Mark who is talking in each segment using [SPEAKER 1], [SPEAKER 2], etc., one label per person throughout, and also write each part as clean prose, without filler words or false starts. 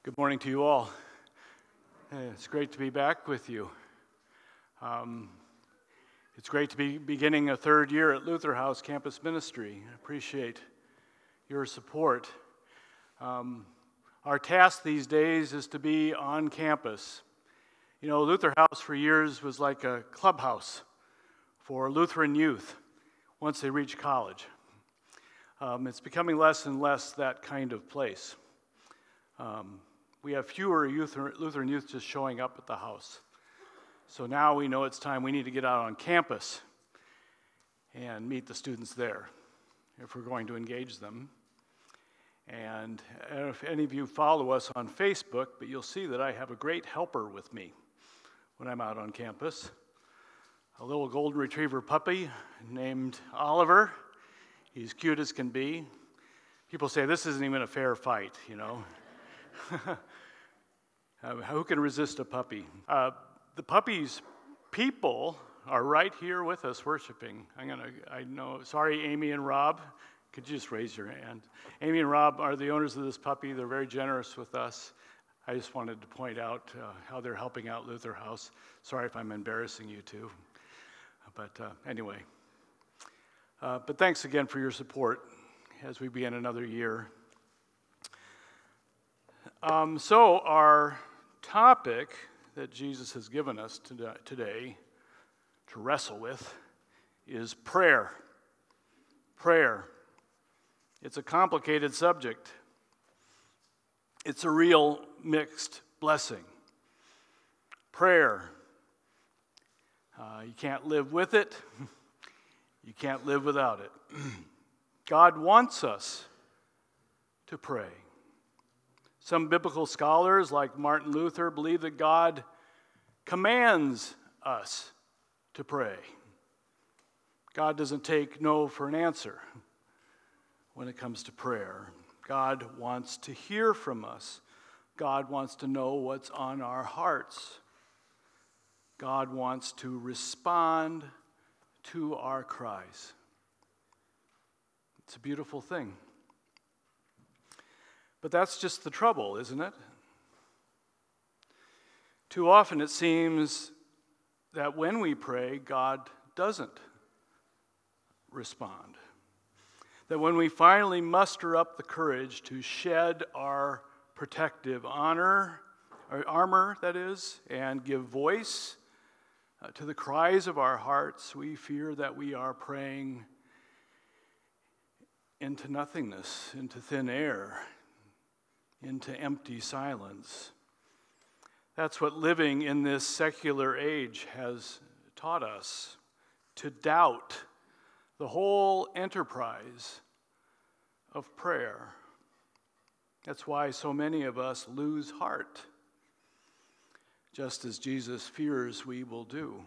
[SPEAKER 1] Good morning to you all. It's great to be back with you. It's great to be beginning a third year at Luther House Campus Ministry. I appreciate your support. Our task these days is to be on campus. You know, Luther House for years was like a clubhouse for Lutheran youth once they reach college. It's becoming less and less that kind of place. We have fewer Lutheran youth just showing up at the house. So now we know it's time we need to get out on campus and meet the students there if we're going to engage them. And I don't know if any of you follow us on Facebook, but you'll see that I have a great helper with me when I'm out on campus. A little golden retriever puppy named Oliver. He's cute as can be. People say this isn't even a fair fight, you know. Who can resist a puppy? The puppy's people are right here with us worshiping. Sorry, Amy and Rob. Could you just raise your hand? Amy and Rob are the owners of this puppy. They're very generous with us. I just wanted to point out how they're helping out Luther House. Sorry if I'm embarrassing you too. But anyway. But thanks again for your support as we begin another year. So our topic that Jesus has given us today to wrestle with is prayer. Prayer. It's a complicated subject. It's a real mixed blessing. Prayer. You can't live with it. You can't live without it. God wants us to pray. Some biblical scholars, like Martin Luther, believe that God commands us to pray. God doesn't take no for an answer when it comes to prayer. God wants to hear from us. God wants to know what's on our hearts. God wants to respond to our cries. It's a beautiful thing. But that's just the trouble, isn't it? Too often it seems that when we pray, God doesn't respond. That when we finally muster up the courage to shed our protective armor, that is, and give voice to the cries of our hearts, we fear that we are praying into nothingness, into thin air, into empty silence. That's what living in this secular age has taught us, to doubt the whole enterprise of prayer. That's why so many of us lose heart, just as Jesus fears we will do.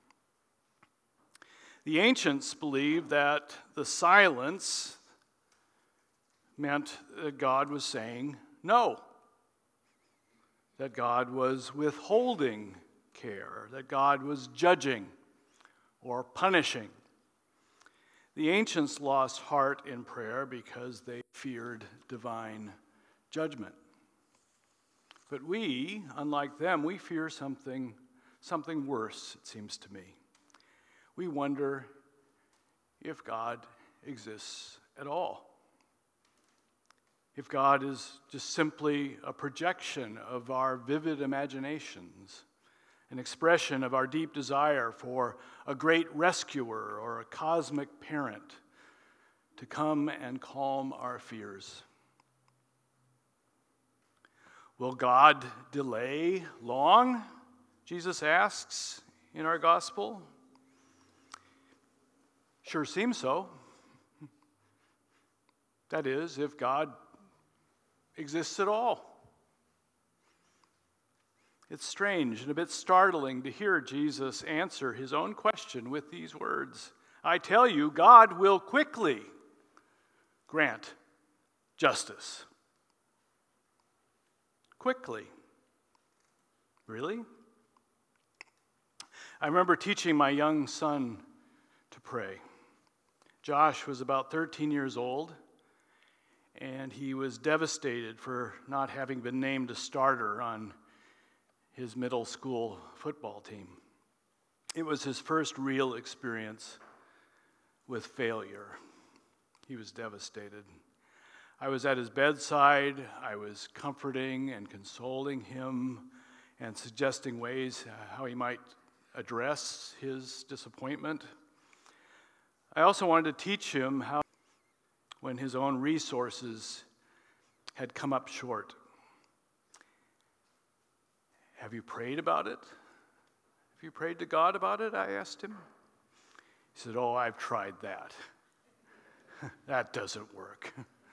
[SPEAKER 1] The ancients believed that the silence meant that God was saying no, that God was withholding care, that God was judging or punishing. The ancients lost heart in prayer because they feared divine judgment. But we, unlike them, we fear something worse, it seems to me. We wonder if God exists at all. If God is just simply a projection of our vivid imaginations, an expression of our deep desire for a great rescuer or a cosmic parent to come and calm our fears. Will God delay long? Jesus asks in our gospel. Sure seems so. That is, if God exists at all. It's strange and a bit startling to hear Jesus answer his own question with these words. I tell you, God will quickly grant justice. Quickly. Really? I remember teaching my young son to pray. Josh was about 13 years old, and he was devastated for not having been named a starter on his middle school football team. It was his first real experience with failure. He was devastated. I was at his bedside. I was comforting and consoling him and suggesting ways how he might address his disappointment. I also wanted to teach him how, when his own resources had come up short. Have you prayed about it? Have you prayed to God about it? I asked him. He said, "Oh, I've tried that. That doesn't work."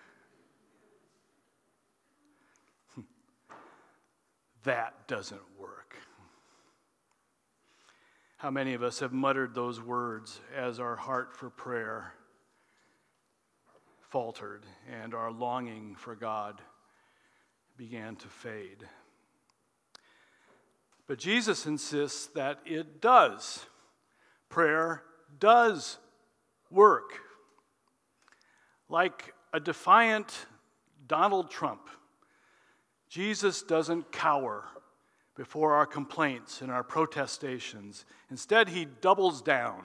[SPEAKER 1] That doesn't work. How many of us have muttered those words as our heart for prayer faltered and our longing for God began to fade? But Jesus insists that it does. Prayer does work. Like a defiant Donald Trump, Jesus doesn't cower before our complaints and our protestations. Instead, he doubles down.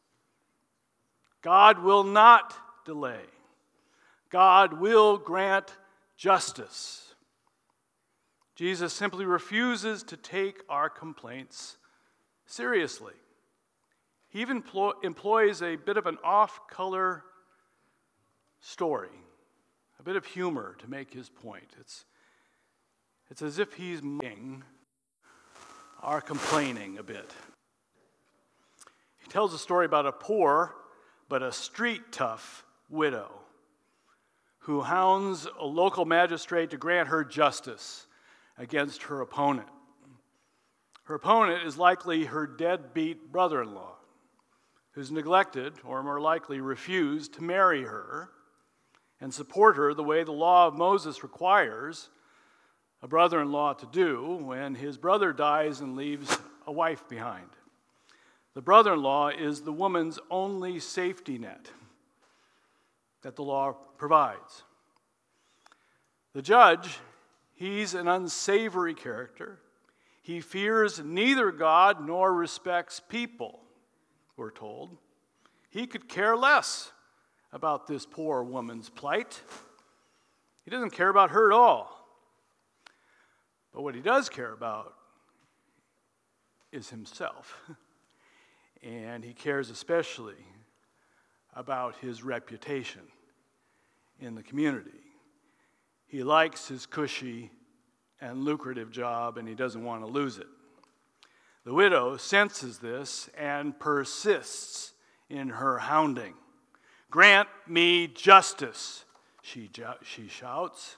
[SPEAKER 1] God will not delay. God will grant justice. Jesus simply refuses to take our complaints seriously. He even employs a bit of an off-color story, a bit of humor to make his point. It's as if he's mocking our complaining a bit. He tells a story about a poor but a street-tough widow who hounds a local magistrate to grant her justice against her opponent. Her opponent is likely her deadbeat brother-in-law, who's neglected, or more likely refused, to marry her and support her the way the law of Moses requires a brother-in-law to do when his brother dies and leaves a wife behind. The brother-in-law is the woman's only safety net that the law provides. The judge, he's an unsavory character. He fears neither God nor respects people, we're told. He could care less about this poor woman's plight. He doesn't care about her at all. But what he does care about is himself. And he cares especially about his reputation in the community. He likes his cushy and lucrative job, and he doesn't want to lose it. The widow senses this and persists in her hounding. "Grant me justice," she shouts.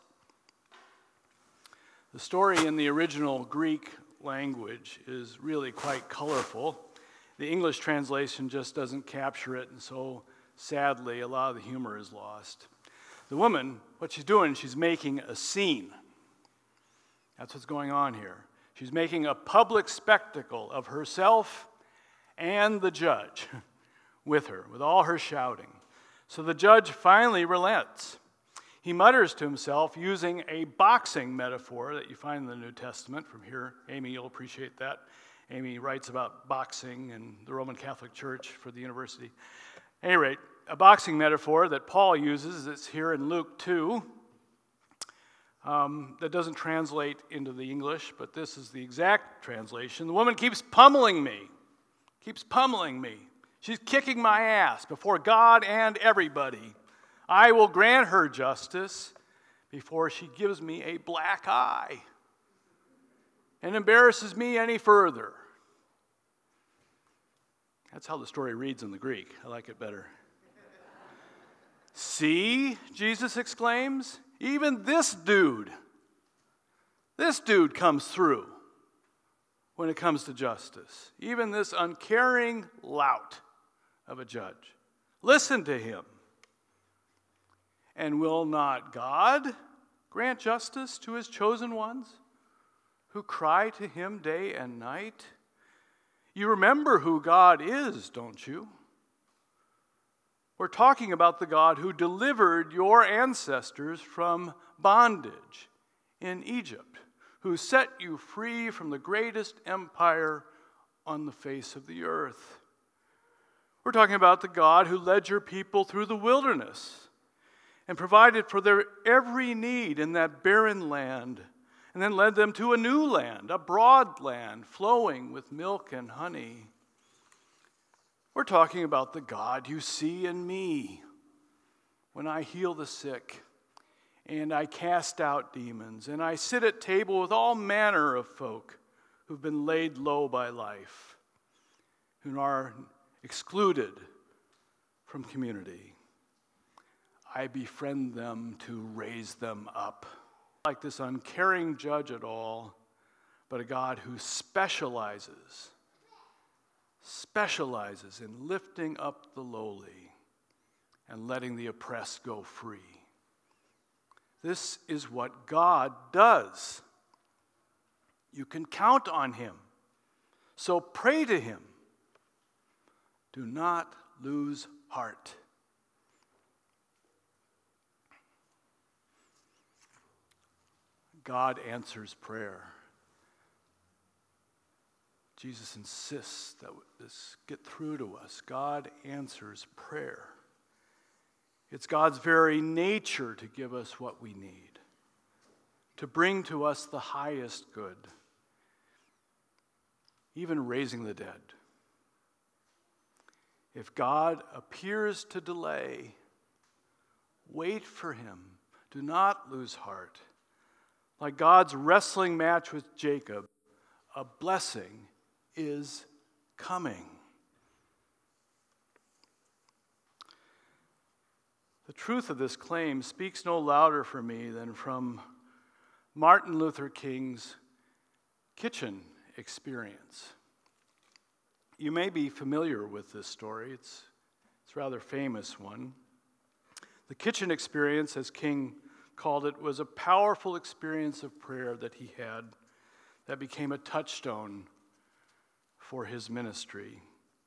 [SPEAKER 1] The story in the original Greek language is really quite colorful. The English translation just doesn't capture it, and so sadly, a lot of the humor is lost. The woman, what she's doing, she's making a scene. That's what's going on here. She's making a public spectacle of herself and the judge with her, with all her shouting. So the judge finally relents. He mutters to himself using a boxing metaphor that you find in the New Testament. From here, Amy, you'll appreciate that. Amy writes about boxing and the Roman Catholic Church for the university. At any rate, a boxing metaphor that Paul uses, it's here in Luke 2, that doesn't translate into the English, but this is the exact translation. The woman keeps pummeling me. She's kicking my ass before God and everybody. I will grant her justice before she gives me a black eye and embarrasses me any further. That's how the story reads in the Greek. I like it better. "See," Jesus exclaims, "even this dude comes through when it comes to justice. Even this uncaring lout of a judge. Listen to him. And will not God grant justice to his chosen ones who cry to him day and night? You remember who God is, don't you? We're talking about the God who delivered your ancestors from bondage in Egypt, who set you free from the greatest empire on the face of the earth. We're talking about the God who led your people through the wilderness and provided for their every need in that barren land, and then led them to a new land, a broad land flowing with milk and honey. We're talking about the God you see in me when I heal the sick, and I cast out demons, and I sit at table with all manner of folk who've been laid low by life, who are excluded from community. I befriend them to raise them up. Like this uncaring judge at all, but a God who specializes in lifting up the lowly and letting the oppressed go free. This is what God does. You can count on him. So pray to him. Do not lose heart. God answers prayer. Jesus insists that this get through to us. God answers prayer. It's God's very nature to give us what we need, to bring to us the highest good, even raising the dead. If God appears to delay, wait for him. Do not lose heart. Like God's wrestling match with Jacob, a blessing is coming. The truth of this claim speaks no louder for me than from Martin Luther King's kitchen experience. You may be familiar with this story. It's a rather famous one. The kitchen experience, as King called it, was a powerful experience of prayer that he had that became a touchstone for his ministry.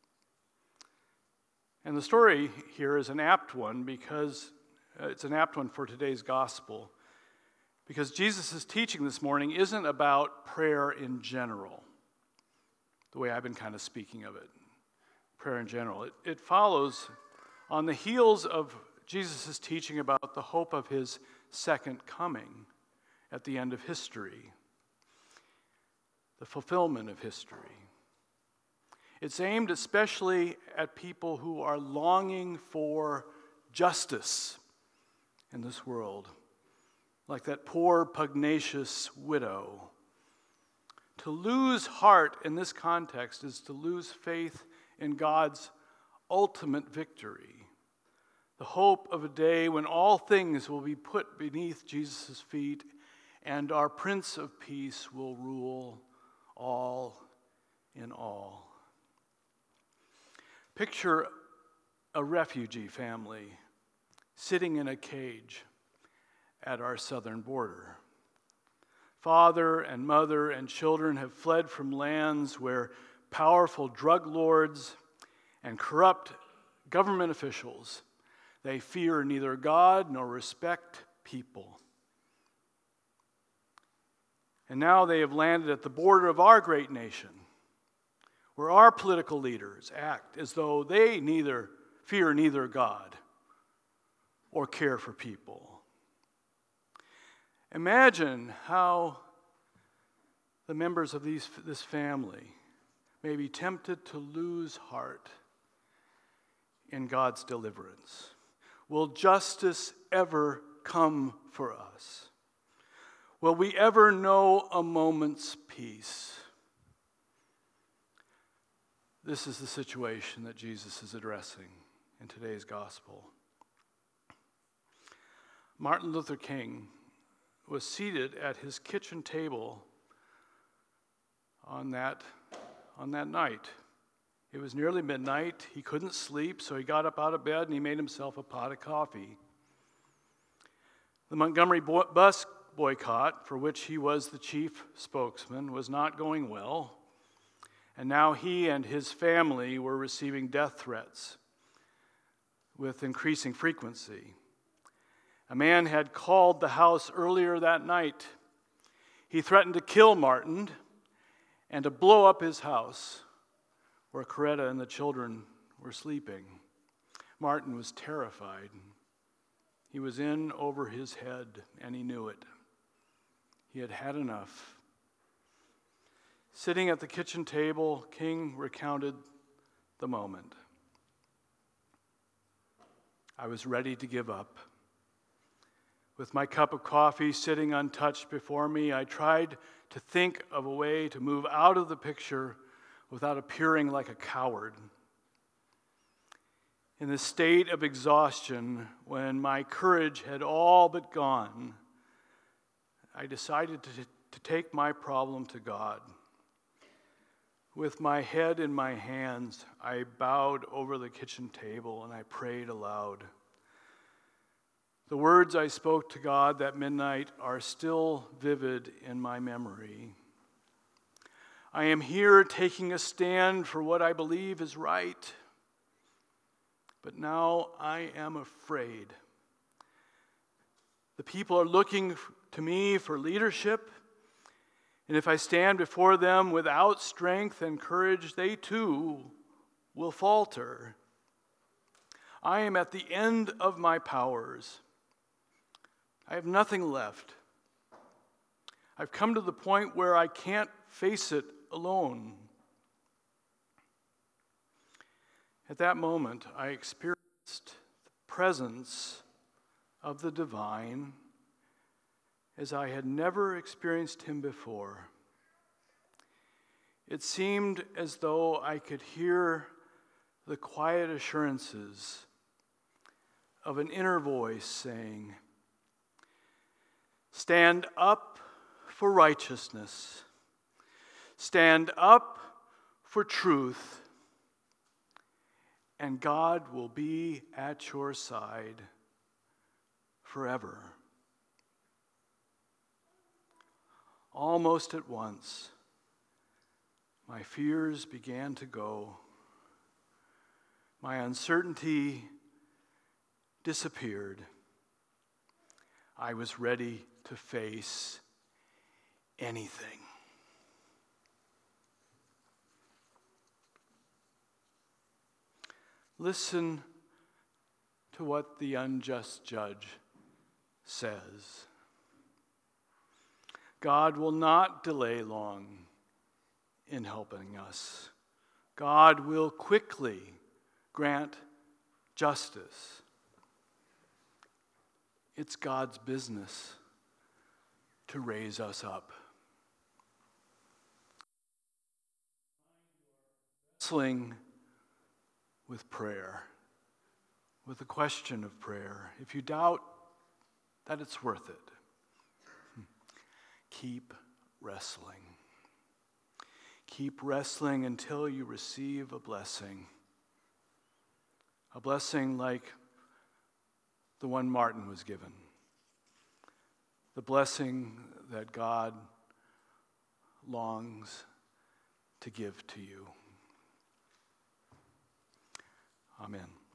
[SPEAKER 1] And the story here is an apt one because it's an apt one for today's gospel, because Jesus' teaching this morning isn't about prayer in general, the way I've been kind of speaking of it, prayer in general. It follows on the heels of Jesus' teaching about the hope of his second coming at the end of history, the fulfillment of history. It's aimed especially at people who are longing for justice in this world, like that poor, pugnacious widow. To lose heart in this context is to lose faith in God's ultimate victory, the hope of a day when all things will be put beneath Jesus' feet and our Prince of Peace will rule all in all. Picture a refugee family sitting in a cage at our southern border. Father and mother and children have fled from lands where powerful drug lords and corrupt government officials, they fear neither God nor respect people. And now they have landed at the border of our great nation, where our political leaders act as though they fear neither God or care for people. Imagine how the members of this family may be tempted to lose heart in God's deliverance. Will justice ever come for us? Will we ever know a moment's peace? This is the situation that Jesus is addressing in today's gospel. Martin Luther King was seated at his kitchen table on that night. It was nearly midnight. He couldn't sleep, so he got up out of bed and he made himself a pot of coffee. The Montgomery bus boycott, for which he was the chief spokesman, was not going well. And now he and his family were receiving death threats, with increasing frequency. A man had called the house earlier that night. He threatened to kill Martin and to blow up his house where Coretta and the children were sleeping. Martin was terrified. He was in over his head, and he knew it. He had had enough. Sitting at the kitchen table, King recounted the moment. I was ready to give up. With my cup of coffee sitting untouched before me, I tried to think of a way to move out of the picture without appearing like a coward. In the state of exhaustion, when my courage had all but gone, I decided to take my problem to God. With my head in my hands, I bowed over the kitchen table and I prayed aloud. The words I spoke to God that midnight are still vivid in my memory. I am here taking a stand for what I believe is right, but now I am afraid. The people are looking to me for leadership, and if I stand before them without strength and courage, they too will falter. I am at the end of my powers. I have nothing left. I've come to the point where I can't face it alone. At that moment, I experienced the presence of the divine as I had never experienced him before. It seemed as though I could hear the quiet assurances of an inner voice saying, "Stand up for righteousness. Stand up for truth. And God will be at your side forever." Almost at once, my fears began to go. My uncertainty disappeared. I was ready to face anything. Listen to what the unjust judge says. God will not delay long in helping us. God will quickly grant justice. It's God's business to raise us up. Wrestling with prayer, with the question of prayer. If you doubt that it's worth it, keep wrestling. Keep wrestling until you receive a blessing. A blessing like the one Martin was given. The blessing that God longs to give to you. Amen.